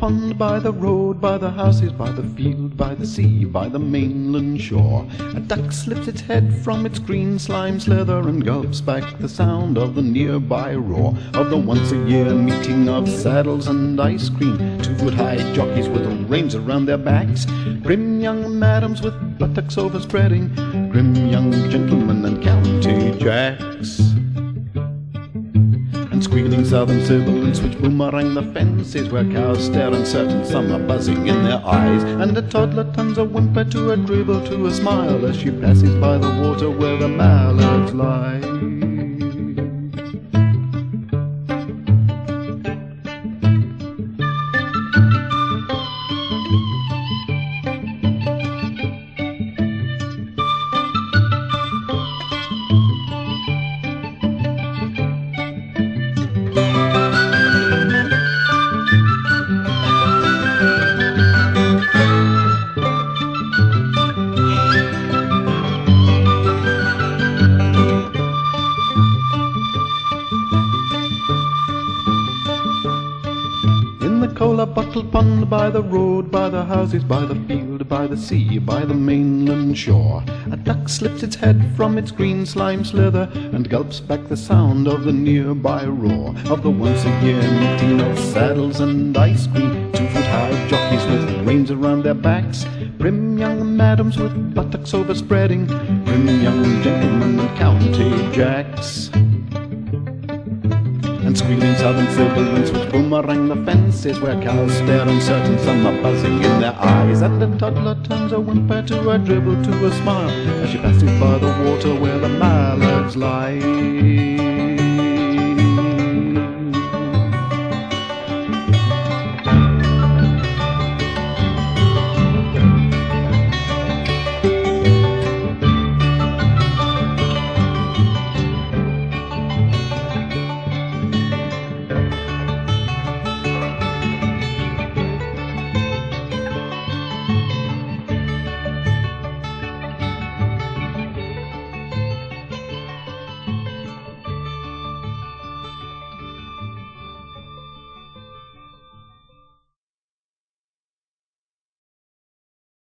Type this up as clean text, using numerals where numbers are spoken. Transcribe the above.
pond, by the road, by the houses, by the field, by the sea, by the mainland shore. A duck slips its head from its green slime slither and gulps back the sound of the nearby roar of the once-a-year meeting of saddles and ice cream. 2-foot-high jockeys with reins around their backs, grim young madams with buttocks overspreading, grim young gentlemen and county jacks. And squealing southern sibilants which boomerang the fences, where cows stare uncertain, some are buzzing in their eyes, and a toddler turns a whimper to a dribble to a smile as she passes by the water where the mallards lie. Cola bottle pond, by the road, by the houses, by the field, by the sea, by the mainland shore. A duck slips its head from its green slime slither and gulps back the sound of the nearby roar of the once-a-year meeting of saddles and ice cream. 2-foot-high jockeys with reins around their backs, prim young madams with buttocks overspreading, prim young gentlemen and county jacks. And squealing southern sibilants which boomerang the fences, where cows stare uncertain, some are buzzing in their eyes, and a toddler turns a whimper to a dribble to a smile as she passes by the water where the mallards lie.